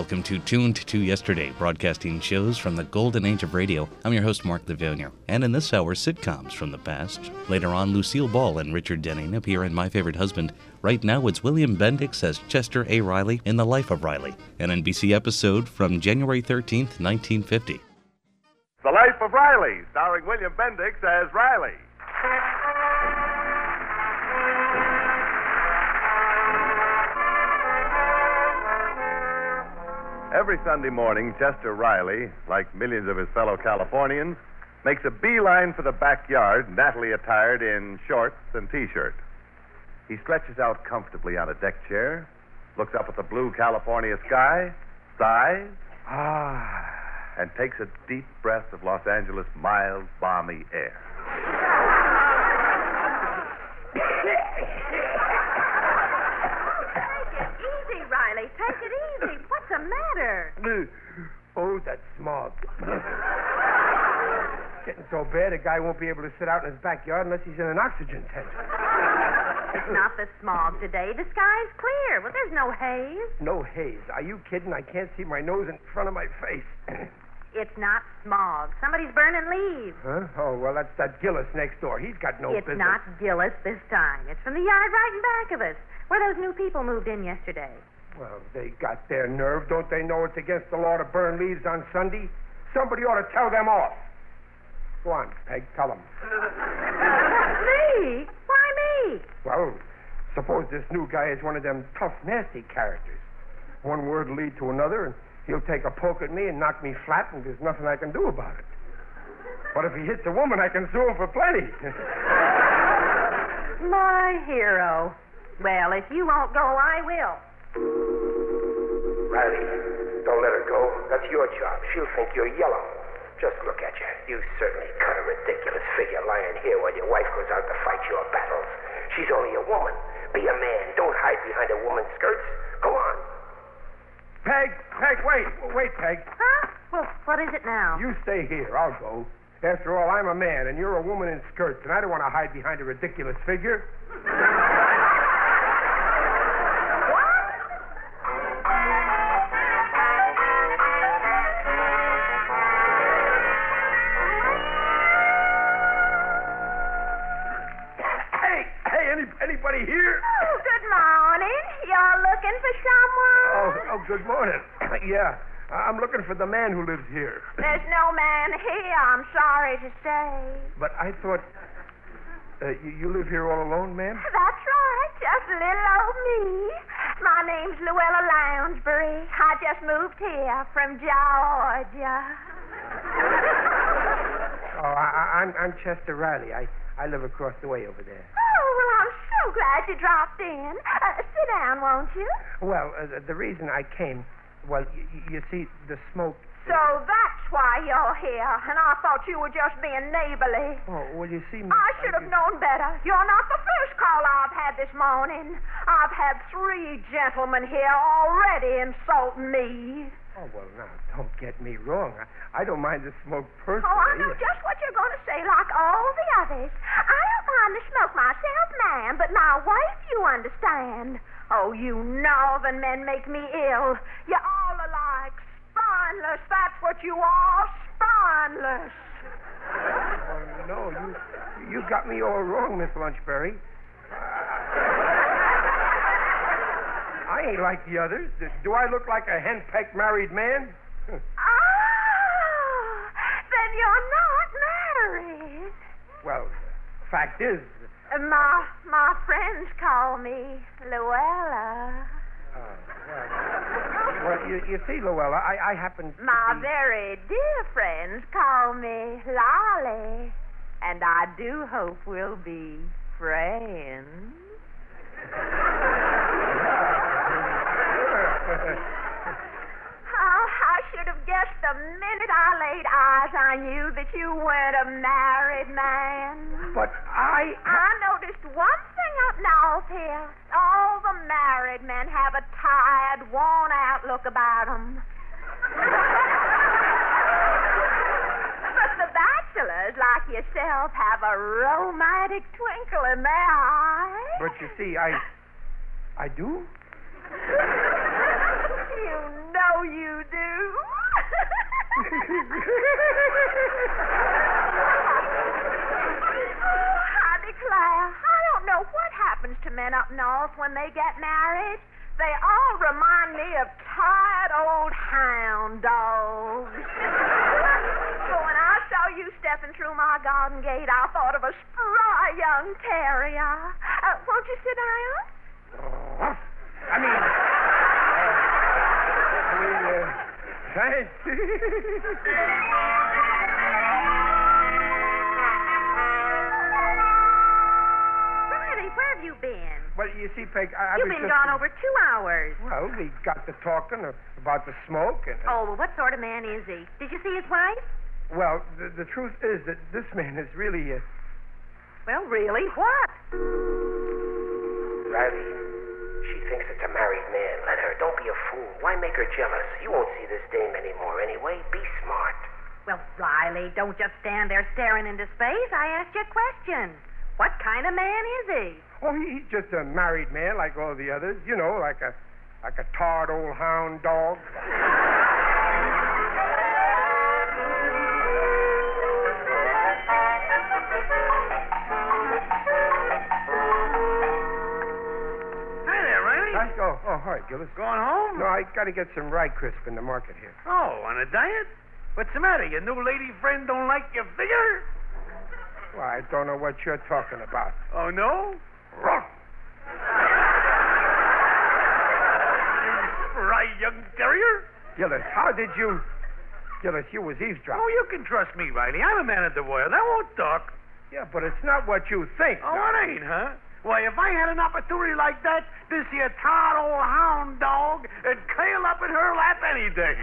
Welcome to Tuned to Yesterday, broadcasting shows from the golden age of radio. I'm your host, Mark Lavinia. And in this hour, sitcoms from the past. Later on, Lucille Ball and Richard Denning appear in My Favorite Husband. Right now, it's William Bendix as Chester A. Riley in The Life of Riley, an NBC episode from January 13th, 1950. The Life of Riley, starring William Bendix as Riley. Every Sunday morning, Chester Riley, like millions of his fellow Californians, makes a beeline for the backyard, nattily attired in shorts and T-shirt. He stretches out comfortably on a deck chair, looks up at the blue California sky, sighs, and takes a deep breath of Los Angeles' mild, balmy air. Riley, take it easy. What's the matter? Oh, that smog. Getting so bad, a guy won't be able to sit out in his backyard unless he's in an oxygen tent. It's not the smog today. The sky's clear. Well, there's no haze. No haze. Are you kidding? I can't see my nose in front of my face. It's not smog. Somebody's burning leaves. Huh? Oh, well, that's that Gillis next door. He's got no business. It's not Gillis this time. It's from the yard right in back of us, where those new people moved in yesterday. Well, they got their nerve. Don't they know it's against the law to burn leaves on Sunday? Somebody ought to tell them off. Go on, Peg, tell them. Me? Why me? Well, suppose this new guy is one of them tough, nasty characters. One word will lead to another, and he'll take a poke at me and knock me flat, and there's nothing I can do about it. But if he hits a woman, I can sue him for plenty. My hero. Well, if you won't go, I will. Riley, don't let her go. That's your job. She'll think you're yellow. Just look at you. You certainly cut a ridiculous figure lying here while your wife goes out to fight your battles. She's only a woman. Be a man. Don't hide behind a woman's skirts. Go on. Peg, wait, Peg. Huh? Well, what is it now? You stay here. I'll go. After all, I'm a man, and you're a woman in skirts, and I don't want to hide behind a ridiculous figure. Anybody here? Oh, good morning. You're looking for someone? Oh, good morning. Yeah, I'm looking for the man who lives here. There's no man here, I'm sorry to say. But I thought... you live here all alone, ma'am? That's right, just little old me. My name's Luella Lounsbury. I just moved here from Georgia. Oh, I'm Chester Riley. I live across the way over there. Oh, well, I'm so glad you dropped in. Sit down, won't you? Well, the reason I came, well, you see, the smoke... So that's why you're here, and I thought you were just being neighborly. Oh, well, you see... I should have known better. You're not the first call I've had this morning. I've had 3 gentlemen here already insulting me. Oh, well, now, don't get me wrong. I don't mind the smoke personally. Oh, I know just what you're going to say, like all the others. I don't mind the smoke myself, ma'am, but my wife, you understand. Oh, you northern men make me ill. You all are like spineless. That's what you are, spineless. Oh, no, you got me all wrong, Miss Lunchberry. I ain't like the others. Do I look like a henpecked married man? Then you're not married. Well, fact is... My friends call me Luella. Well, you see, Luella, I happen to My be... very dear friends call me Lolly. And I do hope we'll be friends. I should have guessed the minute I laid eyes on you that you weren't a married man. But I noticed one thing up north here. All the married men have a tired, worn-out look about them. But the bachelors, like yourself, have a romantic twinkle in their eyes. But you see, I do? You know you do. I declare, I don't know what happens to men up north when they get married. They all remind me of tired old hound dogs. But when I saw you stepping through my garden gate, I thought of a spry young terrier. Won't you sit down? Thanks. Riley, where have you been? Well, you see, Peg, I You've was been just... gone over 2 hours. Well, we got to talking about the smoke and... Oh, well, what sort of man is he? Did you see his wife? Well, the truth is that this man is really... Well, really, what? Riley, she thinks it's a married man. Let her. Don't be a fool. Why make her jealous? You won't see this dame anymore anyway. Be smart. Well, Riley, don't just stand there staring into space. I asked you a question. What kind of man is he? Oh, he's just a married man like all the others. You know, like a tarred old hound dog. Hi there, Riley. Oh, hi, Gillis. Going home? No, I got to get some rye crisp in the market here. Oh, on a diet? What's the matter? Your new lady friend don't like your figure? Well, I don't know what you're talking about. Oh, no? Ruff. You spry young terrier? Gillis, how did you... Gillis, you was eavesdropping. Oh, you can trust me, Riley. I'm a man of the word. I won't talk. Yeah, but it's not what you think. Oh, now. it ain't, huh? Why, if I had an opportunity like that, this here tarred old hound dog would curl up in her lap any day.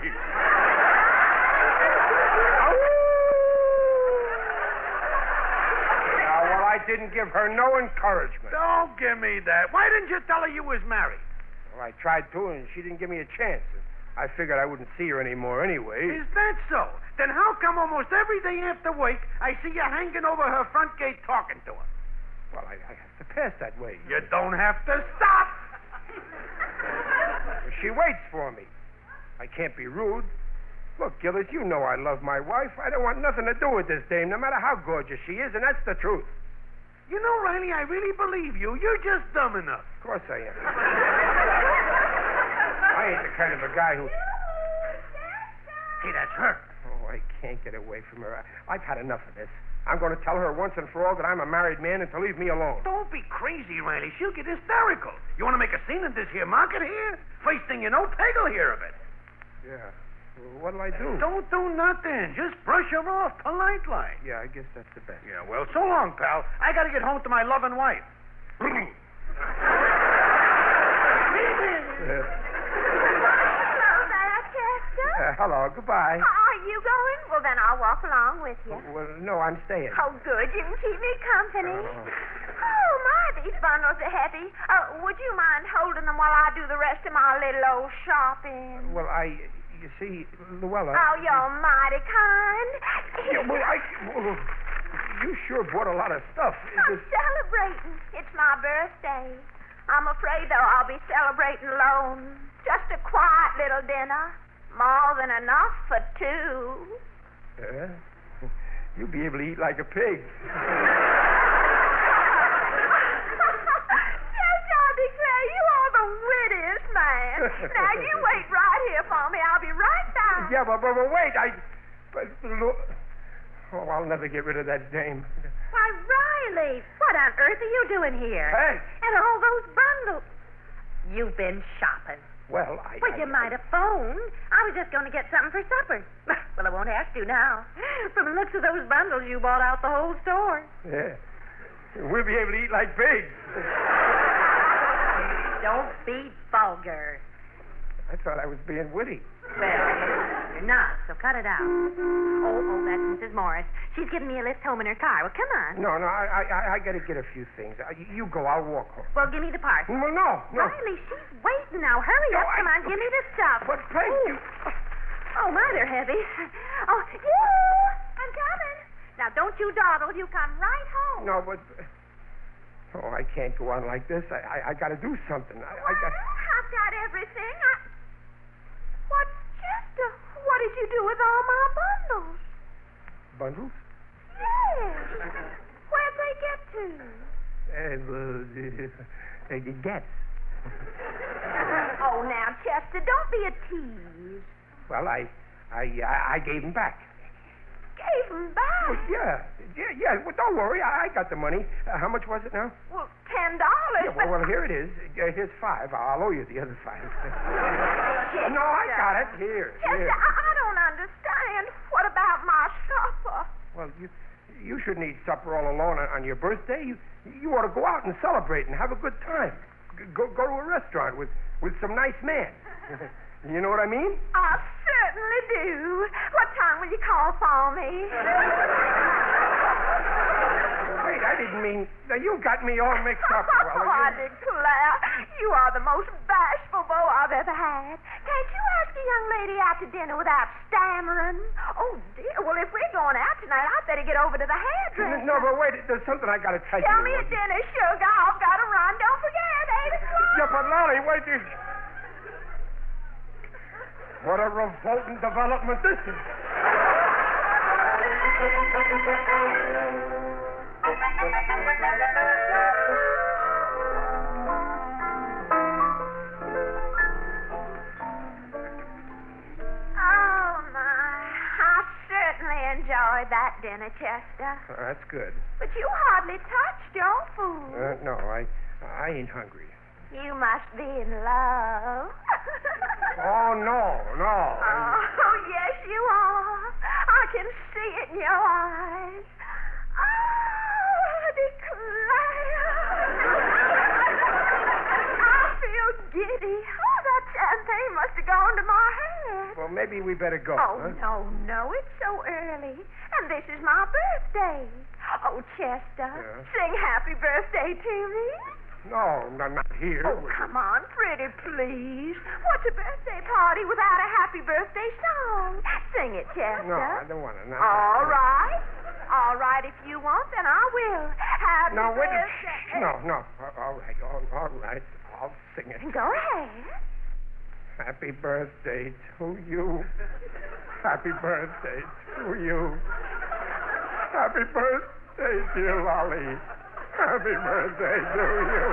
Well, I didn't give her no encouragement. Don't give me that. Why didn't you tell her you was married? Well, I tried to, and she didn't give me a chance. I figured I wouldn't see her anymore anyway. Is that so? Then how come almost every day after work I see you hanging over her front gate talking to her? Well, I have to pass that way. You don't have to stop. She waits for me. I can't be rude. Look, Gillis, you know I love my wife. I don't want nothing to do with this dame, no matter how gorgeous she is, and that's the truth. You know, Riley, I really believe you. You're just dumb enough. Of course I am. I ain't the kind of a guy who... Hey, that's her. Oh, I can't get away from her. I've had enough of this. I'm going to tell her once and for all that I'm a married man and to leave me alone. Don't be crazy, Riley. She'll get hysterical. You want to make a scene in this here market here? First thing you know, Peg'll hear of it. Yeah. Well, what'll I do? Don't do nothing. Just brush her off polite like. Yeah, I guess that's the best. Yeah, well, so long, pal. I got to get home to my loving wife. Hello there, Chester. Hello, goodbye. Are you going? Well, then I'll walk along with you. Well, no, I'm staying. Oh, good. You can keep me company. Oh, my, these bundles are heavy. Would you mind holding them while I do the rest of my little old shopping? Well, you see, Luella... Oh, you're mighty kind. You sure bought a lot of stuff. I'm celebrating. It's my birthday. I'm afraid, though, I'll be celebrating alone. Just a quiet little dinner. More than enough for two. You'll be able to eat like a pig. Yes, I declare you are the wittiest man. Now, you wait right here for me. I'll be right back. Yeah, but wait. Oh, I'll never get rid of that dame. Why, Riley, what on earth are you doing here? Hey. And all those bundles. You've been shopping. Well, Well, you might have phoned. I was just going to get something for supper. Well, I won't have to now. From the looks of those bundles, you bought out the whole store. Yeah. We'll be able to eat like pigs. Don't be vulgar. I thought I was being witty. Well, you're not, so cut it out. Oh, that's Mrs. Morris. She's giving me a lift home in her car. Well, come on. No, I got to get a few things. You go, I'll walk home. Well, give me the parcel. Well, no. Riley, she's waiting now. Hurry up. Come on, give me the stuff. But, Peg, you... Oh, my, they're heavy. Oh, I'm coming. Now, don't you dawdle. You come right home. No, but... Oh, I can't go on like this. I got to do something. I've got everything. What, Chester? What did you do with all my bundles? Bundles? Yes. Where'd they get to? Gets. Oh, now, Chester, don't be a tease. Well, I gave him back. Gave them back? Well, yeah. Well, don't worry. I got the money. How much was it now? Well, $10. Yeah, well, here it is. Here's $5. I'll owe you the other $5. No, I got it. Here. Chester, I don't understand. What about my supper? Well, you shouldn't eat supper all alone on your birthday. You ought to go out and celebrate and have a good time. Go to a restaurant with some nice man. You know what I mean? I certainly do. What time will you call for me? Wait, I didn't mean... Now, you got me all mixed up. Oh, I declare, you are the most bashful beau I've ever had. Can't you ask a young lady out to dinner without stammering? Oh, dear. Well, if we're going out tonight, I'd better get over to the hairdresser. No, but wait. There's something I got to tell you. Tell me at dinner, sugar. I've got to run. Don't forget, 8 o'clock. Yeah, but Lolly, wait. What a revolting development this is. Enjoyed that dinner, Chester. That's good. But you hardly touched your food. No, I ain't hungry. You must be in love. Oh, no. Oh, yes, you are. I can see it in your eyes. Oh, declare. I feel giddy. Oh, that champagne must have gone to my head. Well, maybe we better go. Oh, huh? no, it's so early. And this is my birthday. Oh, Chester, sing happy birthday to me. No, not here. Oh, come on, pretty please. What's a birthday party without a happy birthday song? Sing it, Chester. No, I don't want to. All right. All right, if you want, then I will. Happy birthday. No. All right. I'll sing it. Go ahead. Happy birthday to you. Happy birthday to you. Happy birthday, dear Lolly. Happy birthday to you.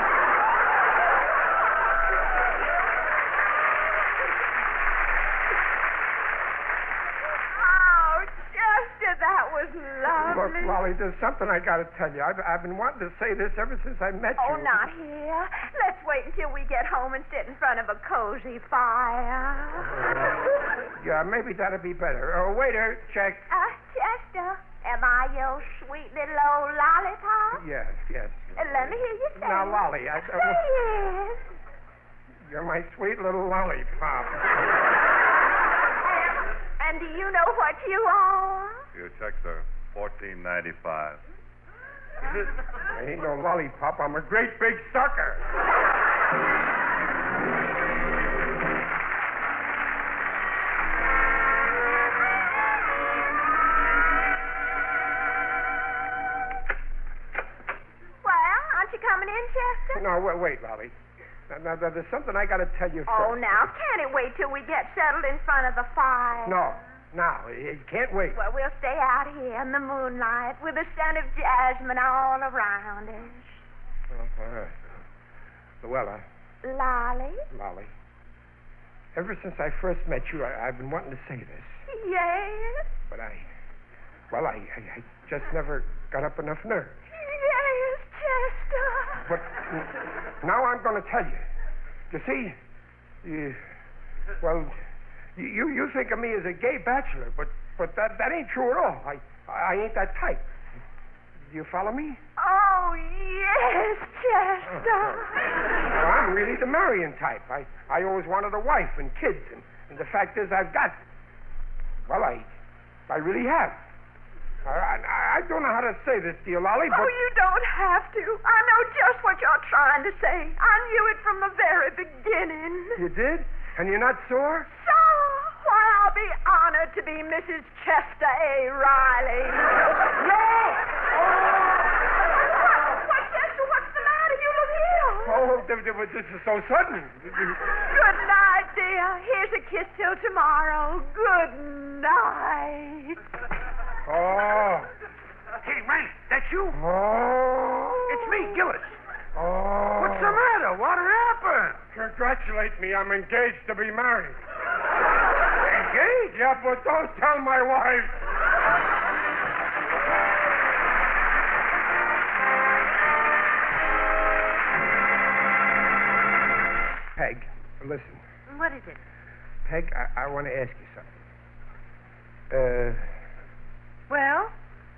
Oh, Chester, that was lovely. Look, Lolly, there's something I got to tell you. I've been wanting to say this ever since I met you. Oh, not here. Let's wait until we get home and sit in front of a cozy fire. Yeah, maybe that'll be better. Waiter, check. Chester, am I your sweet little old lollipop? Yes. Let me hear you say Now, Lolly, Say yes. You're my sweet little lollipop. And do you know what you are? Your checks are $14.95. I ain't no lollipop. I'm a great big sucker. Coming in, Chester? No, wait, Lolly. Now, there's something I got to tell you first. Oh, now, can't it wait till we get settled in front of the fire? No, it can't wait. Well, we'll stay out here in the moonlight with the scent of jasmine all around us. Oh, all right. Well, Lolly, ever since I first met you, I've been wanting to say this. Yes? But I just never got up enough nerve. Yes, Chester. But now I'm going to tell you. You see, you think of me as a gay bachelor, but that ain't true at all. I ain't that type. Do you follow me? Oh, yes, Chester. Well, I'm really the marrying type. I always wanted a wife and kids, and the fact is I've got... Well, I really have. I don't know how to say this, dear Lolly, but... Oh, you don't have to. I know just what you're trying to say. I knew it from the very beginning. You did? And you're not sore? Sure. Why, I'll be honored to be Mrs. Chester A. Riley. No! What, Chester? What's the matter? You look ill. Oh, this is so sudden. Good night, dear. Here's a kiss till tomorrow. Good night. Oh. Hey, Rank, that's you? Oh. It's me, Gillis. Oh. What's the matter? What happened? Congratulate me. I'm engaged to be married. Engaged? Yeah, but don't tell my wife. Peg, listen. What is it? Peg, I want to ask you something. Well?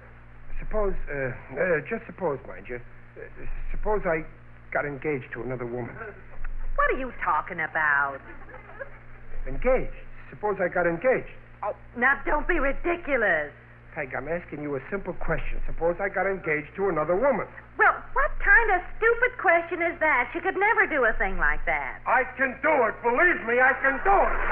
Just suppose, mind you. Suppose I got engaged to another woman. What are you talking about? Engaged? Suppose I got engaged. Oh, now don't be ridiculous. Peg, I'm asking you a simple question. Suppose I got engaged to another woman. Well, what kind of stupid question is that? You could never do a thing like that. I can do it. Believe me, I can do it.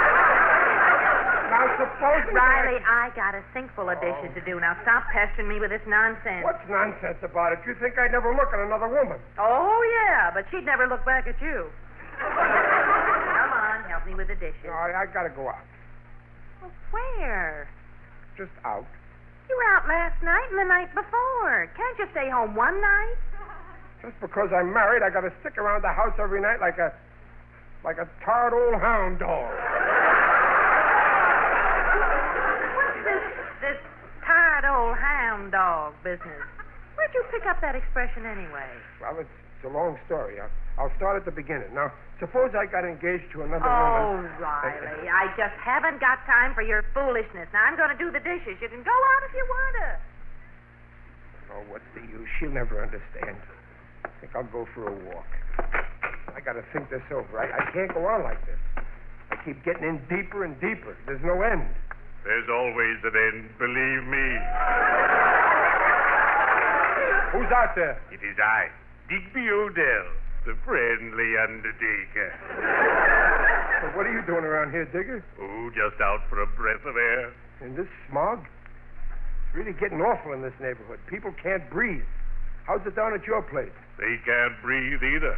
Now, suppose... Riley, I got a sink full of dishes to do. Now, stop pestering me with this nonsense. What's nonsense about it? You think I'd never look at another woman? Oh, yeah, but she'd never look back at you. Come on, help me with the dishes. No, I got to go out. Well, where? Just out. You were out last night and the night before. Can't you stay home one night? Just because I'm married, I got to stick around the house every night like a tired old hound dog. What's this tired old hound dog business? Where'd you pick up that expression anyway? Well, it's a long story. I'll start at the beginning. Now, suppose I got engaged to another Oh, woman. Riley, I just haven't got time for your foolishness. Now, I'm going to do the dishes. You can go out if you want to. Oh, what's the use? She'll never understand. I think I'll go for a walk. I got to think this over. I can't go on like this. I keep getting in deeper and deeper. There's no end. There's always an end, believe me. Who's out there? It is I, Digby Odell, the friendly undertaker. So what are you doing around here, Digger? Oh, just out for a breath of air. In this smog? It's really getting awful in this neighborhood. People can't breathe. How's it down at your place? They can't breathe either.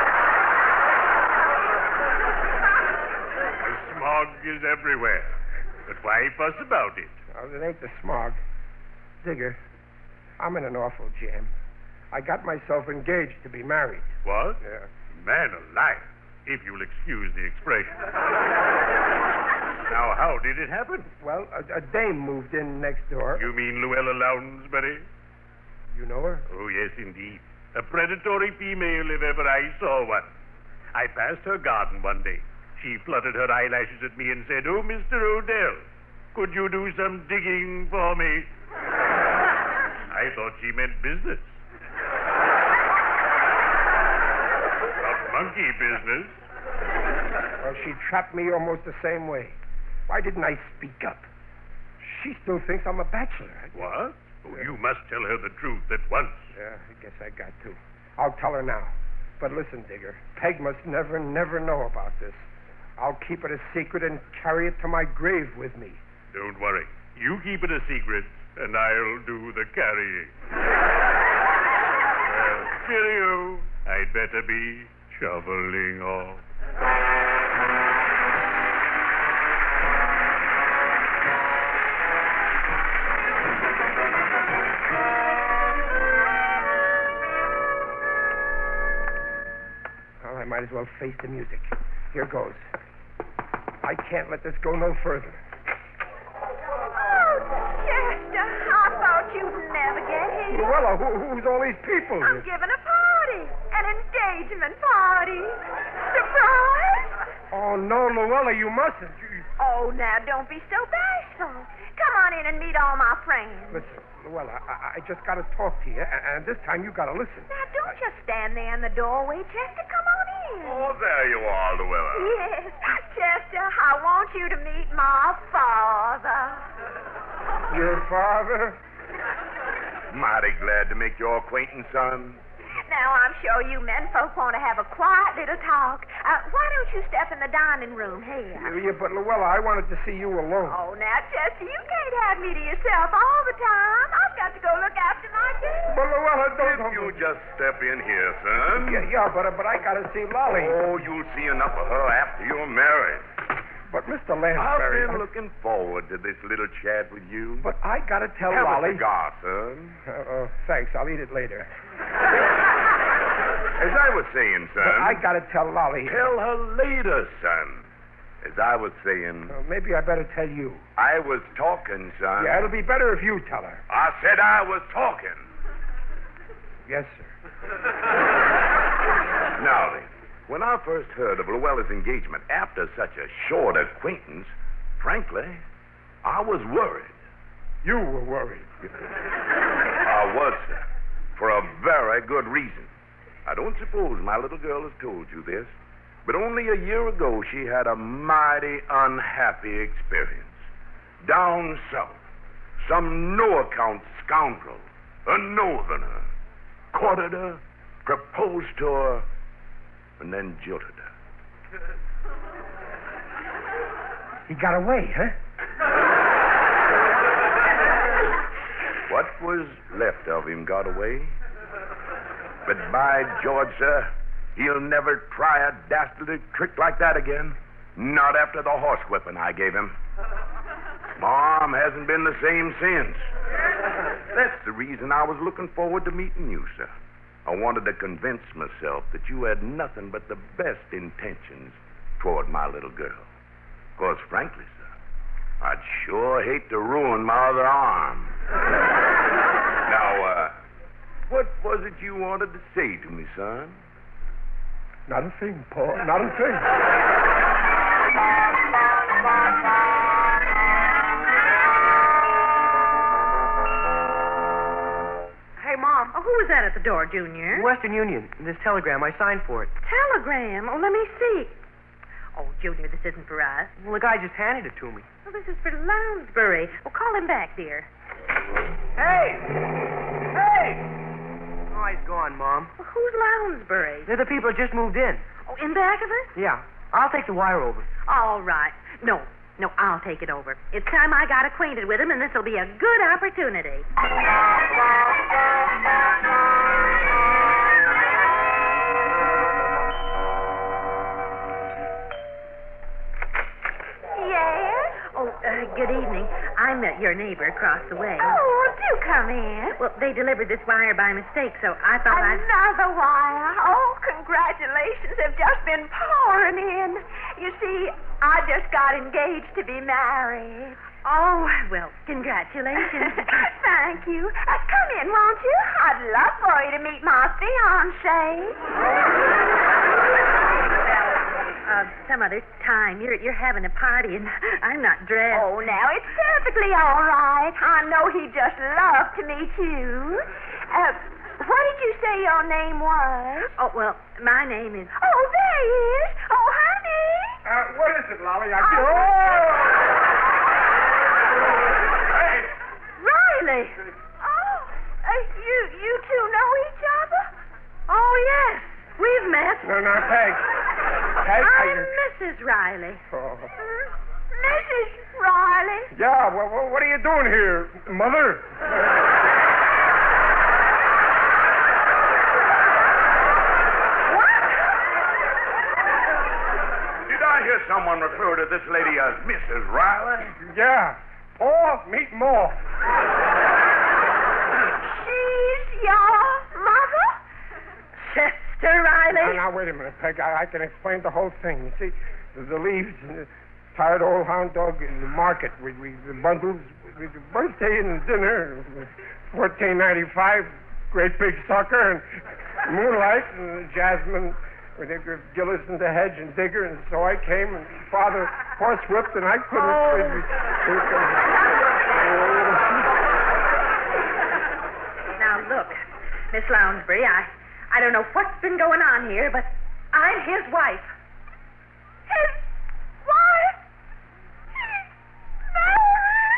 The smog is everywhere. But why fuss about it? Oh, it ain't the smog. Digger, I'm in an awful jam. I got myself engaged to be married. What? Yeah. Man alive, if you'll excuse the expression. Now, how did it happen? Well, a dame moved in next door. You mean Luella Lounsbury? You know her? Oh, yes, indeed. A predatory female, if ever I saw one. I passed her garden one day. She fluttered her eyelashes at me and said, "Oh, Mr. Odell, could you do some digging for me?" I thought she meant business. Not monkey business. Well, she trapped me almost the same way. Why didn't I speak up? She still thinks I'm a bachelor. What? Oh, you must tell her the truth at once. Yeah, I guess I got to. I'll tell her now. But listen, Digger, Peg must never know about this. I'll keep it a secret and carry it to my grave with me. Don't worry. You keep it a secret, and I'll do the carrying. Well, cheerio. I'd better be shoveling off. Well, I might as well face the music. Here goes. I can't let this go no further. Oh, Chester, I thought you'd never get here. Luella, who's all these people? I'm giving a party. An engagement party. Surprise? Oh, no, Luella, you mustn't. Oh, now, don't be so bashful. Come on in and meet all my friends. Listen, Luella, I just got to talk to you, and this time you got to listen. Now, don't just stand there in the doorway, Chester. Come on in. Oh, there you are, Luella. Yes, Chester, I want you to meet my father. Your father? Mighty glad to make your acquaintance, son. Now, I'm sure you men folk want to have a quiet little talk. Why don't you step in the dining room here? Yeah, but Luella, I wanted to see you alone. Oh, now, Chester, you can't have me to yourself all the time. I've got to go look after my kids. But Luella, don't... If you just step in here, son. Yeah, but I gotta see Lolly. Oh, you'll see enough of her after you're married. But Mr. Lansbury... I've been looking forward to this little chat with you. But I gotta tell Have Lolly... a cigar, son. Thanks, I'll eat it later. As I was saying, son. But I gotta tell Lolly... Tell her later, son. As I was saying... maybe I better tell you. I was talking, son. Yeah, it'll be better if you tell her. I said I was talking. Yes, sir. Now then, when I first heard of Luella's engagement after such a short acquaintance, frankly, I was worried. You were worried. I was, sir. For a very good reason. I don't suppose my little girl has told you this, but only a year ago she had a mighty unhappy experience. Down south, some no-account scoundrel, a northerner, courted her, proposed to her, and then jilted her. He got away, huh? What was left of him got away. But by George, sir, he'll never try a dastardly trick like that again. Not after the horsewhipping I gave him. Mom hasn't been the same since. That's the reason I was looking forward to meeting you, sir. I wanted to convince myself that you had nothing but the best intentions toward my little girl. Because, frankly, sir, I'd sure hate to ruin my other arm. Now, what was it you wanted to say to me, son? Not a thing, Paul. Not a thing. Hey, Mom. Oh, who was that at the door, Junior? Western Union. This telegram, I signed for it. Telegram? Oh, let me see. Oh, Junior, this isn't for us. Well, the guy just handed it to me. Well, this is for Lounsbury. Oh, call him back, dear. Hey! Hey! Oh, he's gone, Mom. Well, who's Lounsbury? They're the people that just moved in. Oh, in back of us? Yeah. I'll take the wire over. All right. No, I'll take it over. It's time I got acquainted with him, and this'll be a good opportunity. Good evening. I'm your neighbor across the way. Oh, do come in. Well, they delivered this wire by mistake, so I thought Another wire. Oh, congratulations have just been pouring in. You see, I just got engaged to be married. Oh, well, congratulations. Thank you. Come in, won't you? I'd love for you to meet my fiancé. Some other time. You're having a party, and I'm not dressed. Oh, now, it's perfectly all right. I know he'd just love to meet you. What did you say your name was? Oh, well, my name is... Oh, there he is. Oh, honey. What is it, Lolly? Hey! Riley! Oh, you two know each other? Oh, yes. We've met. No, Peg. I'm Mrs. Riley. Oh. Mrs. Riley? Yeah, well, what are you doing here, Mother? What? Did I hear someone refer to this lady as Mrs. Riley? Yeah. Paul, meet Ma. She's your mother? Chester Riley? Now, wait a minute, Peg. I can explain the whole thing. You see, the leaves and the tired old hound dog in the market. The bundles, the birthday and dinner, $14.95, great big sucker, and moonlight, and jasmine, with Gillis in the hedge and Digger, and so I came, and Father horsewhipped, and I couldn't... Now, look, Miss Lounsbury, I don't know what's been going on here, but I'm his wife. His wife? He's married?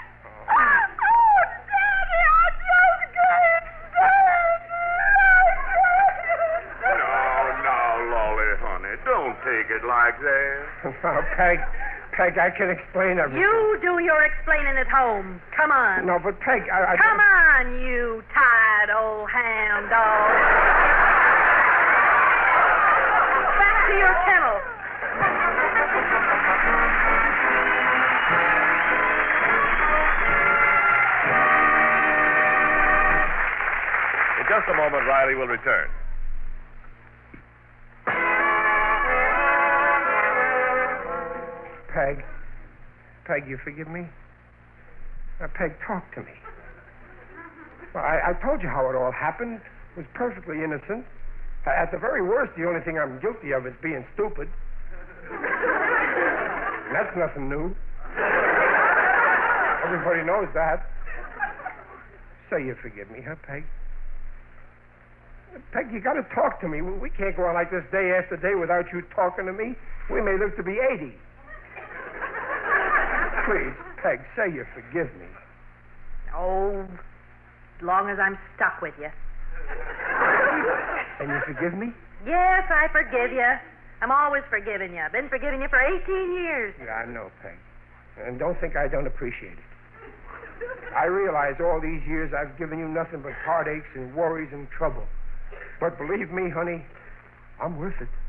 Oh, Daddy, I just can't stand it. honey. Don't take it like that. Now, Peg, I can explain everything. You do your explaining at home. Come on. No, but Peg, I Come on, you tired old hound dog. Back to your kennel. In just a moment, Riley will return. Peg, you forgive me? Now, Peg, talk to me. Well, I told you how it all happened. It was perfectly innocent. At the very worst, the only thing I'm guilty of is being stupid. And that's nothing new. Everybody knows that. Say you forgive me, huh, Peg? Peg, you got to talk to me. We can't go on like this day after day without you talking to me. We may live to be 80. Please, Peg, say you forgive me. Oh, as long as I'm stuck with you. And you forgive me? Yes, I forgive you. I'm always forgiving you. I've been forgiving you for 18 years. Yeah, I know, Peg. And don't think I don't appreciate it. I realize all these years I've given you nothing but heartaches and worries and trouble. But believe me, honey, I'm worth it.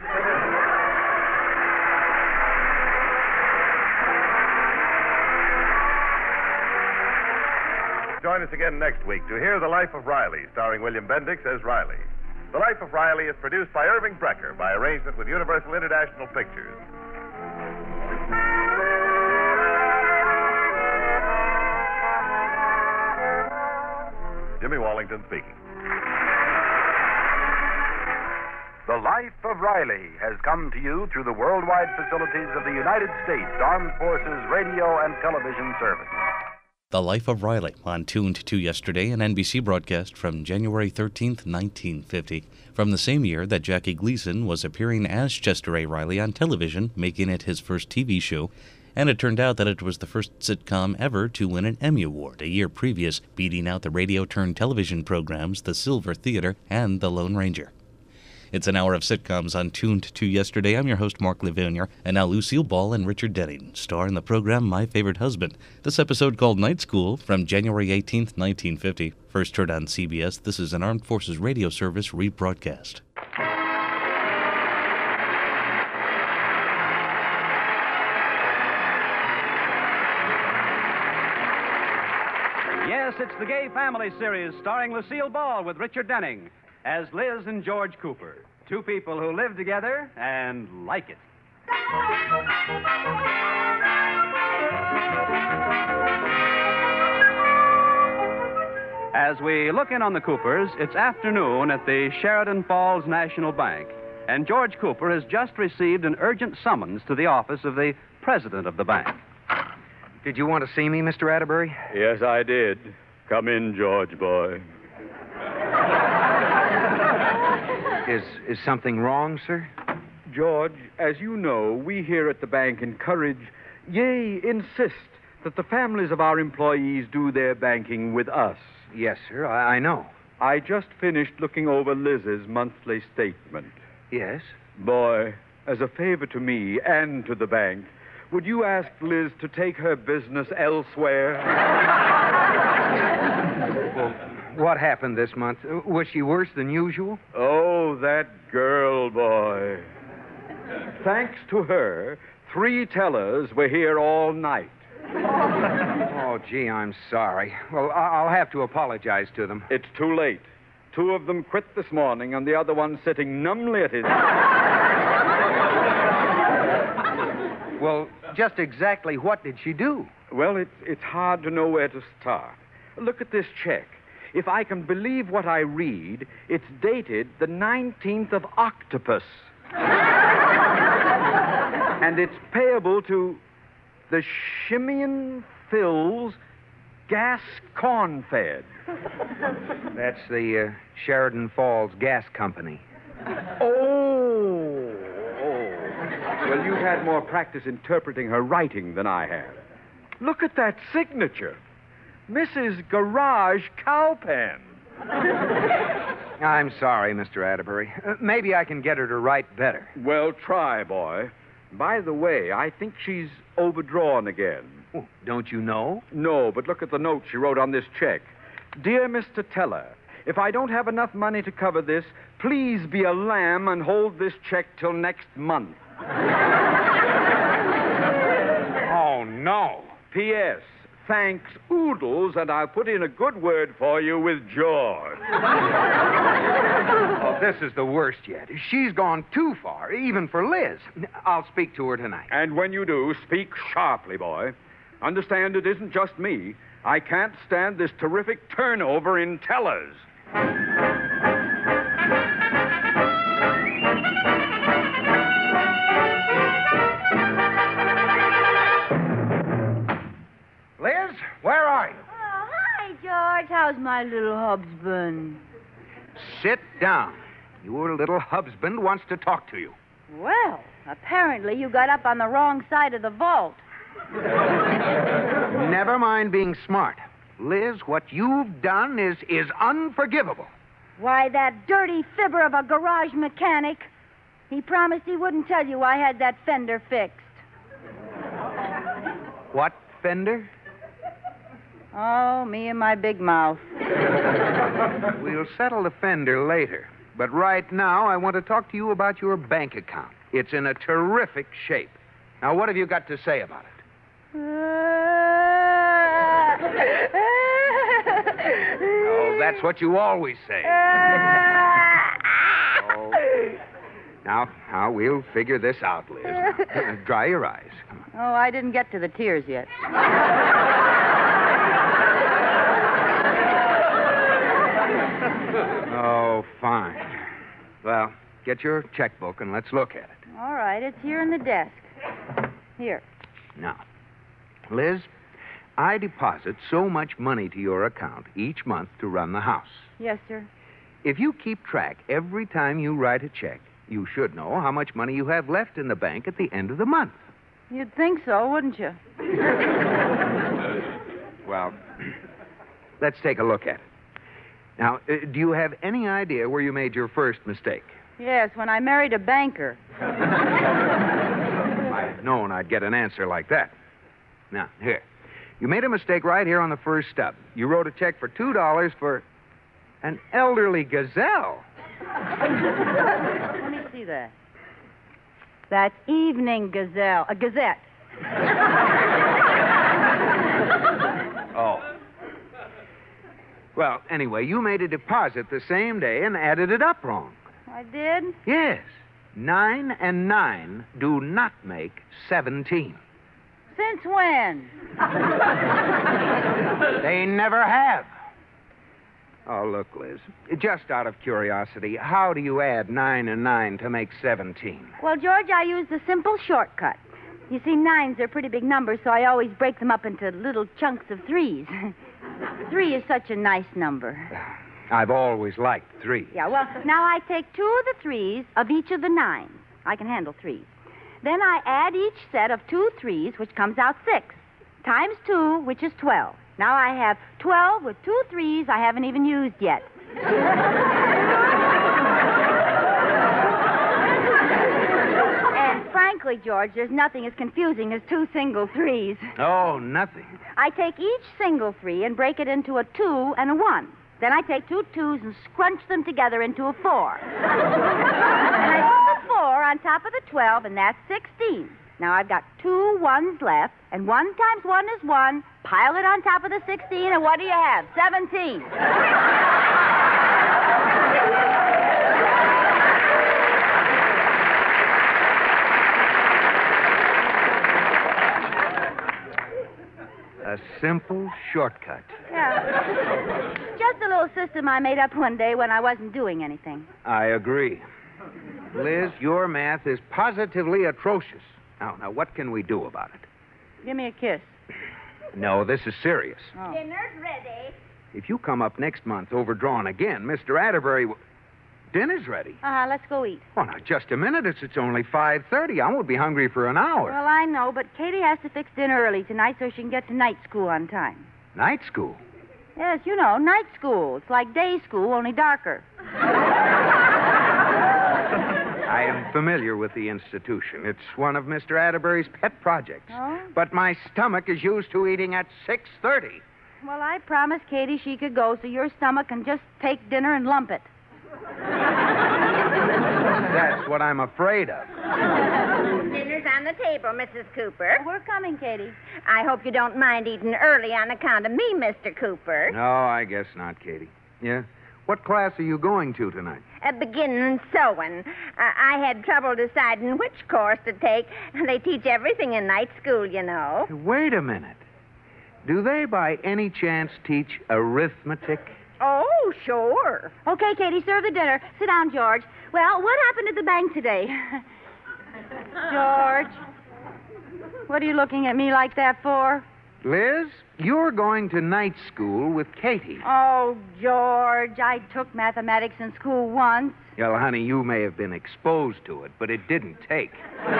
Join us again next week to hear The Life of Riley, starring William Bendix as Riley. The Life of Riley is produced by Irving Brecker by arrangement with Universal International Pictures. Jimmy Wallington speaking. The Life of Riley has come to you through the worldwide facilities of the United States Armed Forces Radio and Television Service. The Life of Riley on Tuned to Yesterday, an NBC broadcast from January 13th, 1950, from the same year that Jackie Gleason was appearing as Chester A. Riley on television, making it his first TV show, and it turned out that it was the first sitcom ever to win an Emmy Award, a year previous, beating out the radio-turned-television programs The Silver Theater and The Lone Ranger. It's an hour of sitcoms on Tuned to Yesterday. I'm your host, Mark Levanier, and now Lucille Ball and Richard Denning star in the program My Favorite Husband. This episode, called Night School, from January 18th, 1950. First heard on CBS, this is an Armed Forces Radio Service rebroadcast. Yes, it's the Gay Family series starring Lucille Ball with Richard Denning as Liz and George Cooper, two people who live together and like it. As we look in on the Coopers, it's afternoon at the Sheridan Falls National Bank, and George Cooper has just received an urgent summons to the office of the president of the bank. Did you want to see me, Mr. Atterbury? Yes, I did. Come in, George boy. Is something wrong, sir? George, as you know, we here at the bank encourage, yea, insist, that the families of our employees do their banking with us. Yes, sir, I know. I just finished looking over Liz's monthly statement. Yes? Boy, as a favor to me and to the bank, would you ask Liz to take her business elsewhere? Well, what happened this month? Was she worse than usual? Oh, that girl, boy. Thanks to her, 3 tellers were here all night. Oh, gee, I'm sorry. Well, I'll have to apologize to them. It's too late. 2 of them quit this morning, and the other one sitting numbly at his... Well, just exactly what did she do? Well, it's hard to know where to start. Look at this check. If I can believe what I read, it's dated the 19th of Octopus. And it's payable to the Shimeon Phil's Gas Corn Fed. That's the Sheridan Falls Gas Company. Oh. Well, you've had more practice interpreting her writing than I have. Look at that signature. Mrs. Garage Cowpen. I'm sorry, Mr. Atterbury. Maybe I can get her to write better. Well, try, boy. By the way, I think she's overdrawn again. Oh, don't you know? No, but look at the note she wrote on this check. Dear Mr. Teller, if I don't have enough money to cover this, please be a lamb and hold this check till next month. Oh, no. P.S. Thanks, Oodles, and I'll put in a good word for you with George. Oh, this is the worst yet. She's gone too far, even for Liz. I'll speak to her tonight. And when you do, speak sharply, boy. Understand it isn't just me. I can't stand this terrific turnover in tellers. Liz, where are you? Oh, hi, George. How's my little husband? Sit down. Your little husband wants to talk to you. Well, apparently you got up on the wrong side of the vault. Never mind being smart. Liz, what you've done is unforgivable. Why, that dirty fibber of a garage mechanic. He promised he wouldn't tell you I had that fender fixed. What fender? Oh, me and my big mouth. We'll settle the fender later. But right now, I want to talk to you about your bank account. It's in a terrific shape. Now, what have you got to say about it? Oh, that's what you always say. Oh. Now, we'll figure this out, Liz. Dry your eyes. Come on. Oh, I didn't get to the tears yet. Oh, fine. Well, get your checkbook and let's look at it. All right, it's here in the desk. Here. Now, Liz, I deposit so much money to your account each month to run the house. Yes, sir. If you keep track every time you write a check, you should know how much money you have left in the bank at the end of the month. You'd think so, wouldn't you? Well, let's take a look at it. Now, do you have any idea where you made your first mistake? Yes, when I married a banker. I'd known I'd get an answer like that. Now, here. You made a mistake right here on the first stub. You wrote a check for $2 for an elderly gazelle. Let me see that. That's Evening Gazelle. A Gazette. Oh. Well, anyway, you made a deposit the same day and added it up wrong. I did? Yes. 9 and 9 do not make 17. Since when? They never have. Oh, look, Liz. Just out of curiosity, how do you add 9 and 9 to make 17? Well, George, I use the simple shortcut. You see, 9s are pretty big numbers, so I always break them up into little chunks of 3s. 3 is such a nice number. I've always liked 3. Yeah, well, now I take 2 of the 3s of each of the 9s. I can handle 3s. Then I add each set of 2 3s, which comes out 6, times 2, which is 12. Now I have 12 with 2 3s I haven't even used yet. And frankly, George, there's nothing as confusing as 2 single 3s. Oh, nothing. I take each single 3 and break it into a 2 and a 1. Then I take 2 2s and scrunch them together into a 4. And I put the 4 on top of the 12, and that's 16. Now I've got 2 1s left, and 1 times 1 is 1. Pile it on top of the 16, and what do you have? 17. A simple shortcut. Yeah. Just a little system I made up one day when I wasn't doing anything. I agree. Liz, your math is positively atrocious. Now, what can we do about it? Give me a kiss. No, this is serious. Oh. Dinner's ready. If you come up next month overdrawn again, Mr. Atterbury will... Dinner's ready. Let's go eat. Oh, now, just a minute. It's only 5:30. I won't be hungry for an hour. Well, I know, but Katie has to fix dinner early tonight so she can get to night school on time. Night school? Yes, you know, night school. It's like day school, only darker. I am familiar with the institution. It's one of Mr. Atterbury's pet projects. Oh? But my stomach is used to eating at 6:30. Well, I promised Katie she could go, so your stomach can just take dinner and lump it. That's what I'm afraid of. Dinner's on the table, Mrs. Cooper. We're coming, Katie. I hope you don't mind eating early on account of me, Mr. Cooper. No, I guess not, Katie. Yeah? What class are you going to tonight? Beginning sewing. I had trouble deciding which course to take. They teach everything in night school, you know. Wait a minute. Do they by any chance teach arithmetic? Oh, sure. Okay, Katie, serve the dinner. Sit down, George. Well, what happened at the bank today? George, what are you looking at me like that for? Liz, you're going to night school with Katie. Oh, George, I took mathematics in school once. Well, honey, you may have been exposed to it, but it didn't take.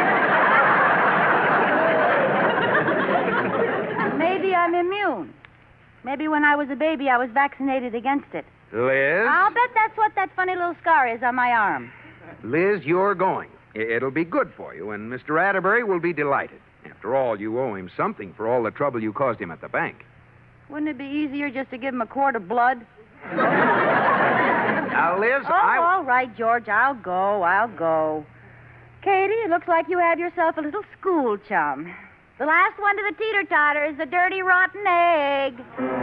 Maybe I'm immune. Maybe when I was a baby, I was vaccinated against it. Liz? I'll bet that's what that funny little scar is on my arm. Liz, you're going. It'll be good for you, and Mr. Atterbury will be delighted. After all, you owe him something for all the trouble you caused him at the bank. Wouldn't it be easier just to give him a quart of blood? Now, Liz, all right, George, I'll go. Katie, it looks like you have yourself a little school chum. The last one to the teeter-totter is the dirty, rotten egg.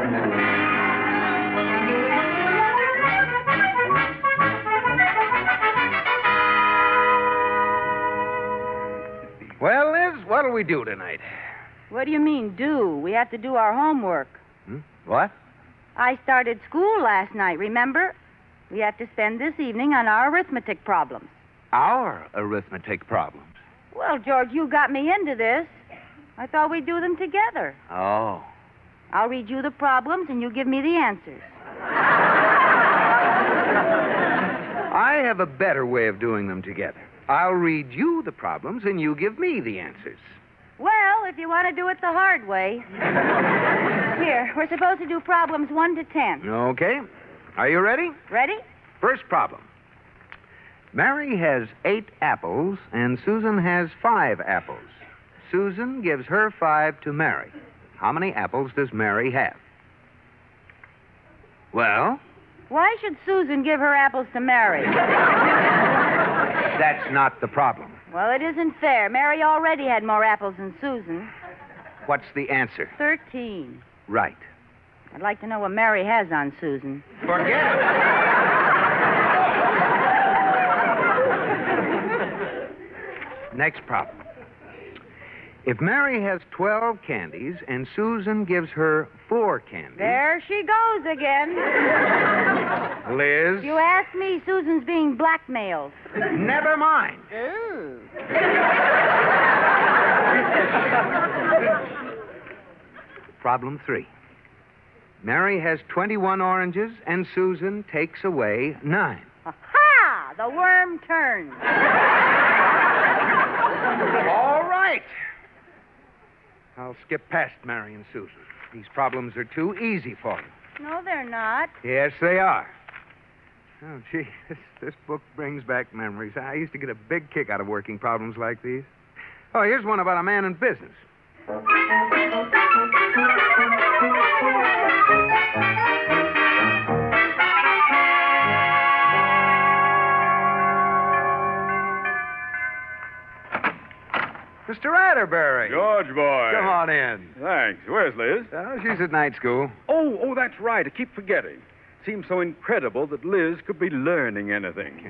Well, Liz, what'll we do tonight? What do you mean, do? We have to do our homework. What? I started school last night, remember? We have to spend this evening on our arithmetic problems. Our arithmetic problems? Well, George, you got me into this. I thought we'd do them together. Oh. I'll read you the problems, and you give me the answers. I have a better way of doing them together. I'll read you the problems, and you give me the answers. Well, if you want to do it the hard way. Here, we're supposed to do problems 1 to 10. Okay. Are you ready? Ready? First problem. Mary has 8 apples, and Susan has 5 apples. Susan gives her 5 to Mary. How many apples does Mary have? Well? Why should Susan give her apples to Mary? That's not the problem. Well, it isn't fair. Mary already had more apples than Susan. What's the answer? 13. Right. I'd like to know what Mary has on Susan. Forget it. Next problem. If Mary has 12 candies and Susan gives her 4 candies... There she goes again. Liz? You asked me, Susan's being blackmailed. Never mind. Ooh. Problem 3. Mary has 21 oranges and Susan takes away 9. Aha! The worm turns. All right. I'll skip past Mary and Susan. These problems are too easy for you. No, they're not. Yes, they are. Oh, gee, this book brings back memories. I used to get a big kick out of working problems like these. Oh, here's one about a man in business. Mr. Atterbury. George, boy. Come on in. Thanks. Where's Liz? She's at night school. Oh, that's right. I keep forgetting. Seems so incredible that Liz could be learning anything.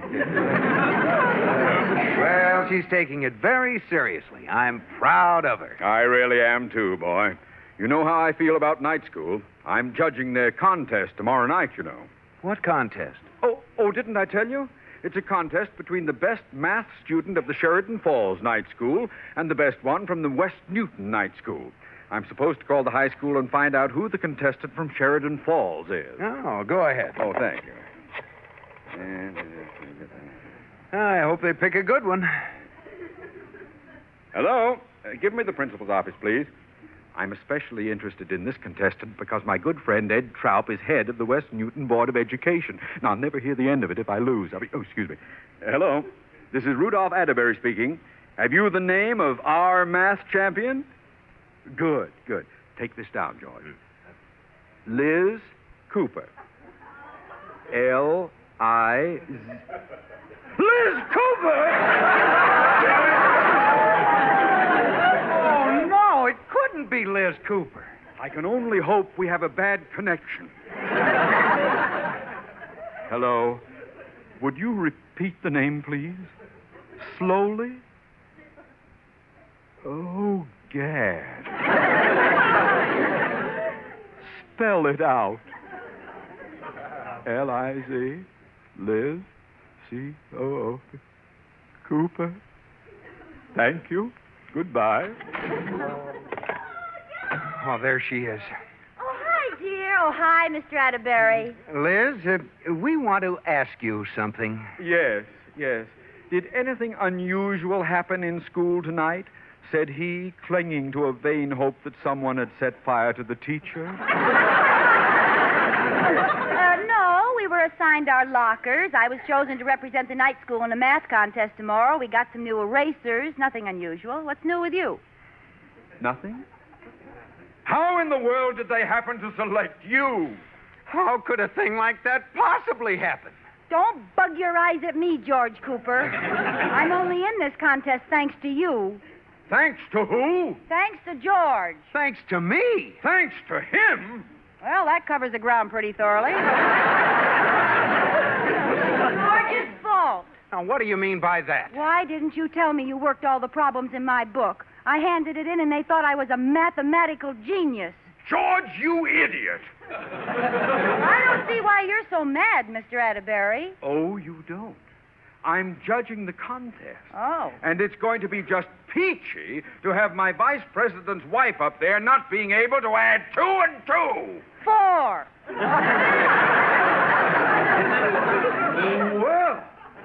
Well, she's taking it very seriously. I'm proud of her. I really am, too, boy. You know how I feel about night school. I'm judging their contest tomorrow night, you know. What contest? Oh, didn't I tell you? It's a contest between the best math student of the Sheridan Falls Night School and the best one from the West Newton Night School. I'm supposed to call the high school and find out who the contestant from Sheridan Falls is. Oh, go ahead. Oh, thank you. I hope they pick a good one. Hello? Give me the principal's office, please. I'm especially interested in this contestant because my good friend Ed Troup is head of the West Newton Board of Education. Now, I'll never hear the end of it if I lose. Excuse me. Hello? This is Rudolph Atterbury speaking. Have you the name of our math champion? Good, good. Take this down, George. Liz Cooper. L-I-Z... Liz Cooper! Oh, no, it couldn't be Liz Cooper. I can only hope we have a bad connection. Hello. Would you repeat the name, please? Slowly? Oh, Gad. Spell it out. L-I-Z, Liz, C-O-O, Cooper. Thank you. Goodbye. Oh, there she is. Oh, hi, dear. Oh, hi, Mr. Atterbury. Liz, we want to ask you something. Yes, yes. Did anything unusual happen in school tonight? Said he, clinging to a vain hope that someone had set fire to the teacher. No, we were assigned our lockers. I was chosen to represent the night school in a math contest tomorrow. We got some new erasers. Nothing unusual. What's new with you? Nothing? How in the world did they happen to select you? How could a thing like that possibly happen? Don't bug your eyes at me, George Cooper. I'm only in this contest thanks to you. Thanks to who? Thanks to George. Thanks to me. Thanks to him? Well, that covers the ground pretty thoroughly. George's fault. Now, what do you mean by that? Why didn't you tell me you worked all the problems in my book? I handed it in and they thought I was a mathematical genius. George, you idiot! I don't see why you're so mad, Mr. Atterbury. Oh, you don't. I'm judging the contest. Oh. And it's going to be just peachy to have my vice president's wife up there not being able to add 2 and 2. 4. Well.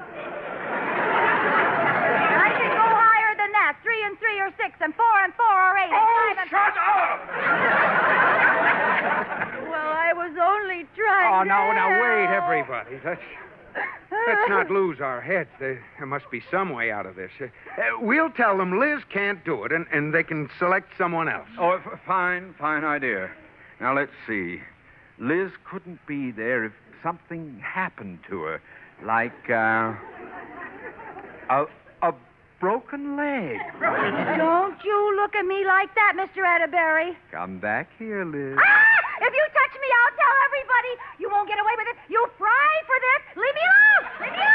I can go higher than that. 3 and 3 are 6, and 4 and 4 are 8. Oh, and 5 and... shut up! Well, I was only trying Oh, to now, wait, help. everybody. Let's not lose our heads. There must be some way out of this. We'll tell them Liz can't do it, and they can select someone else. Oh, fine idea. Now, let's see. Liz couldn't be there if something happened to her, like, a broken leg. Don't you look at me like that, Mr. Atterbury. Come back here, Liz. Ah! If you touch me, I'll tell everybody. You won't get away with it. You fry for this. Leave me alone. Leave me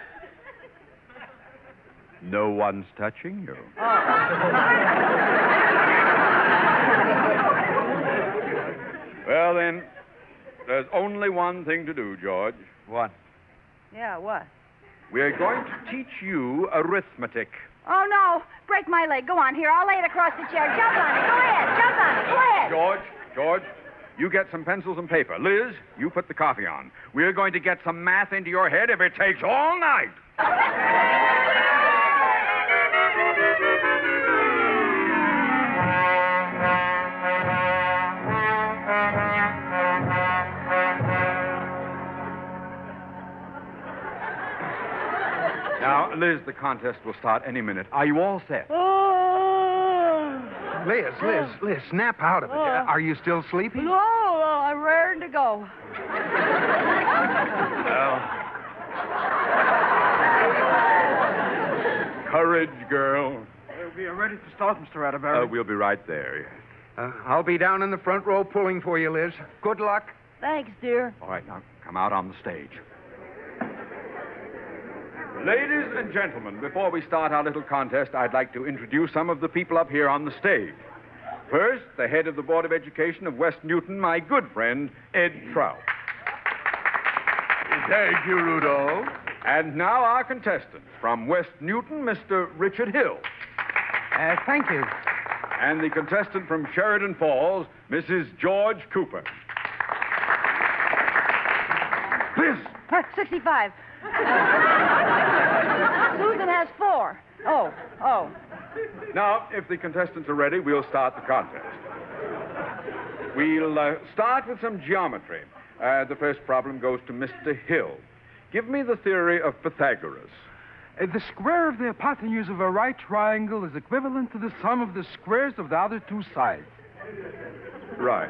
alone. No one's touching you. Well, then, there's only one thing to do, George. What? Yeah, what? We're going to teach you arithmetic. Oh, no. Break my leg. Go on. Here, I'll lay it across the chair. Jump on it. Go ahead. Jump on it. Go ahead. George, you get some pencils and paper. Liz, you put the coffee on. We're going to get some math into your head if it takes all night. Now, Liz, the contest will start any minute. Are you all set? Liz, snap out of it. Are you still sleepy? No, I'm raring to go. Well, courage, girl. We are ready to start, Mr. Atterbury. We'll be right there. I'll be down in the front row pulling for you, Liz. Good luck. Thanks, dear. All right, now come out on the stage. Ladies and gentlemen, before we start our little contest, I'd like to introduce some of the people up here on the stage. First, the head of the Board of Education of West Newton, my good friend, Ed Trout. Thank you, Rudolph. And now our contestants. From West Newton, Mr. Richard Hill. Thank you. And the contestant from Sheridan Falls, Mrs. George Cooper. Liz. 65. Susan has 4. Oh. Now, if the contestants are ready, we'll start the contest. We'll start with some geometry. The first problem goes to Mr. Hill. Give me the theory of Pythagoras. The square of the hypotenuse of a right triangle is equivalent to the sum of the squares of the other two sides. Right.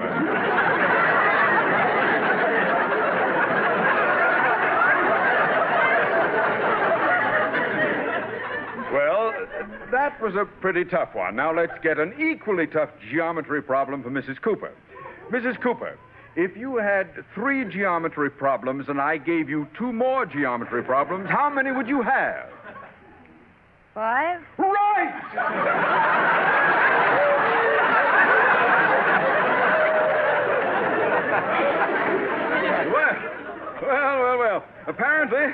Well, that was a pretty tough one. Now let's get an equally tough geometry problem for Mrs. Cooper. Mrs. Cooper, if you had 3 geometry problems and I gave you 2 more geometry problems, how many would you have? 5? Right! Well. Apparently.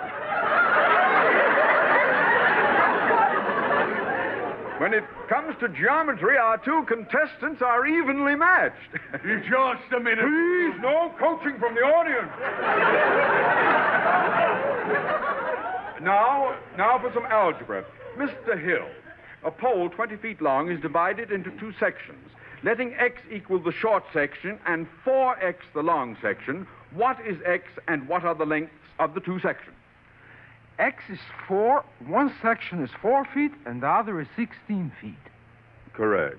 When it comes to geometry, our 2 contestants are evenly matched. Just a minute. Please, no coaching from the audience. Now for some algebra. Mr. Hill, a pole 20 feet long is divided into 2 sections. Letting x equal the short section and 4x the long section, what is x and what are the lengths of the 2 sections? X is 4, one section is 4 feet, and the other is 16 feet. Correct.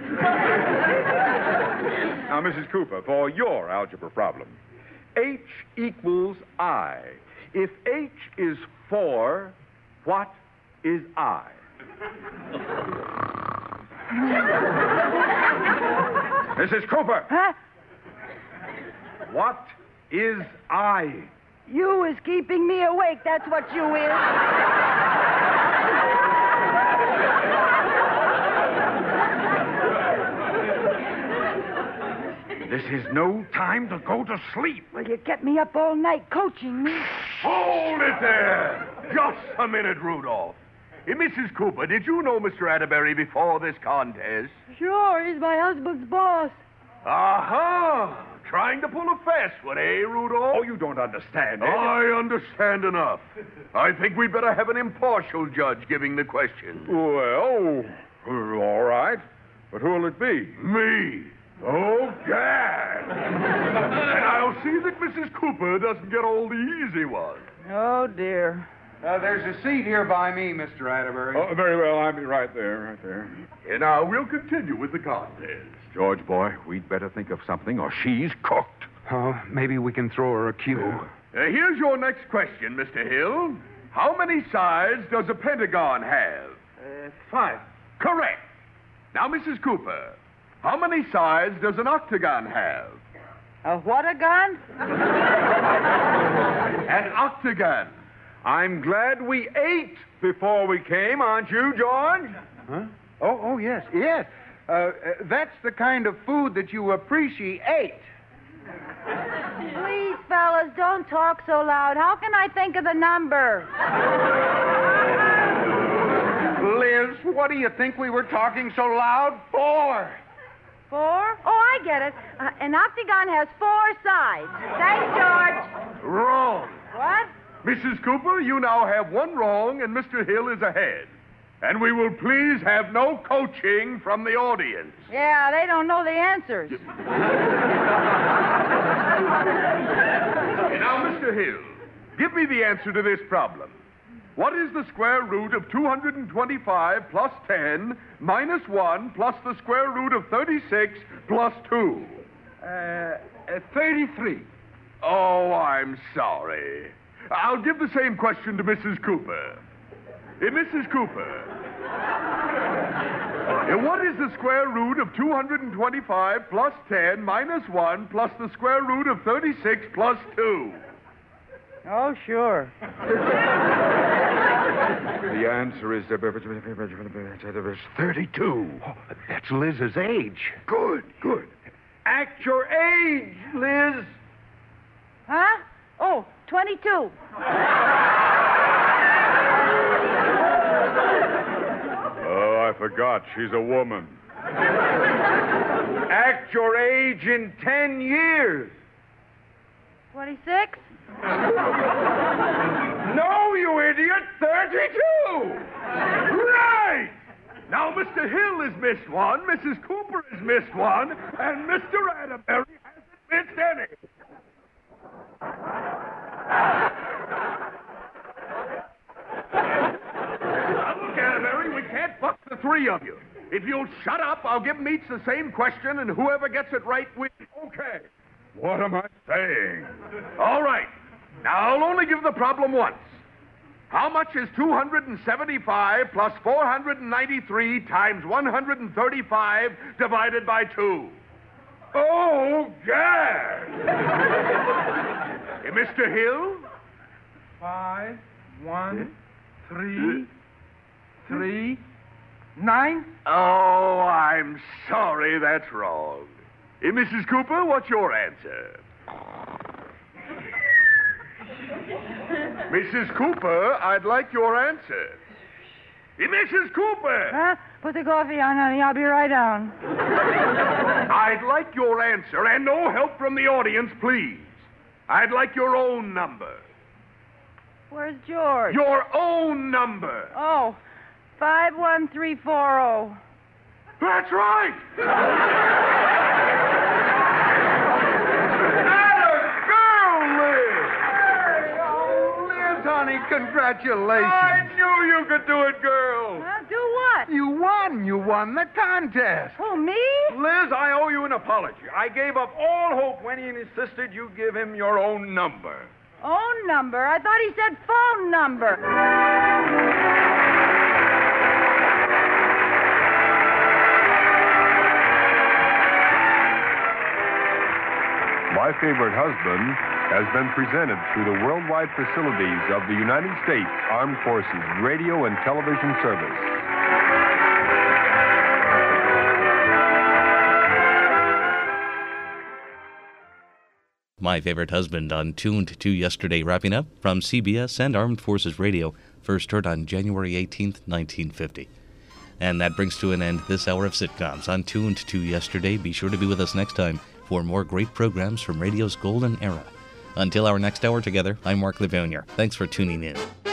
Now, Mrs. Cooper, for your algebra problem, h equals I. If h is 4, what is I? Mrs. Cooper! Huh? What is I? You is keeping me awake, that's what you is. This is no time to go to sleep. Well, you kept me up all night coaching me. Hold it there! Just a minute, Rudolph. Mrs. Cooper, did you know Mr. Atterbury before this contest? Sure, he's my husband's boss. Aha! Trying to pull a fast one, eh, Rudolph? Oh, you don't understand, eh? I understand enough. I think we'd better have an impartial judge giving the questions. Well, all right. But who'll it be? Me. Oh, Gad. And I'll see that Mrs. Cooper doesn't get all the easy ones. Oh, dear. There's a seat here by me, Mr. Atterbury. Oh, very well. I'll be right there. And now we'll continue with the contest. George, boy, we'd better think of something or she's cooked. Oh, maybe we can throw her a cue. Here's your next question, Mr. Hill. How many sides does a pentagon have? 5. Correct. Now, Mrs. Cooper, how many sides does an octagon have? A what-a-gun? An octagon. I'm glad we ate before we came, aren't you, George? Huh? Oh, yes. That's the kind of food that you appreciate. Please, fellas, don't talk so loud. How can I think of the number? Liz, what do you think we were talking so loud for? 4? Oh, I get it. An octagon has 4 sides. Thanks, George. Wrong. What? Mrs. Cooper, you now have 1 wrong, and Mr. Hill is ahead. And we will please have no coaching from the audience. Yeah, they don't know the answers. Now, Mr. Hill, give me the answer to this problem. What is the square root of 225 plus 10 minus 1 plus the square root of 36 plus 2? 33. Oh, I'm sorry. I'll give the same question to Mrs. Cooper. Mrs. Cooper, what is the square root of 225 plus 10 minus 1 plus the square root of 36 plus 2? Oh, sure. The answer is 32. Oh, that's Liz's age. Good. Act your age, Liz. Huh? Oh, 22. Oh, I forgot. She's a woman. Act your age in 10 years. 26? No, you idiot! 32! Right! Now, Mr. Hill has missed one, Mrs. Cooper has missed one, and Mr. Atterbury hasn't missed any. Canterbury, we can't fuck the three of you. If you'll shut up, I'll give them each the same question, and whoever gets it right wins. Okay. What am I saying? All right. Now, I'll only give the problem once. How much is 275 plus 493 times 135 divided by 2? Oh, gad! Mr. Hill? 5, 1, 3, 3, 9. Oh, I'm sorry, that's wrong. Mrs. Cooper, what's your answer? Mrs. Cooper, I'd like your answer. Mrs. Cooper! Huh? Put the coffee on, honey. I'll be right down. I'd like your answer, and no help from the audience, please. I'd like your own number. Where's George? Your own number. Oh, 51340. That's right. Honey, congratulations. I knew you could do it, girl. Do what? You won. You won the contest. Who, me? Liz, I owe you an apology. I gave up all hope when he insisted you give him your own number. Own number? I thought he said phone number. My Favorite Husband has been presented through the worldwide facilities of the United States Armed Forces Radio and Television Service. My Favorite Husband on Tuned to Yesterday, wrapping up from CBS and Armed Forces Radio, first heard on January 18th, 1950. And that brings to an end this hour of sitcoms on Tuned to Yesterday. Be sure to be with us next time for more great programs from radio's golden era. Until our next hour together, I'm Mark Livonia. Thanks for tuning in.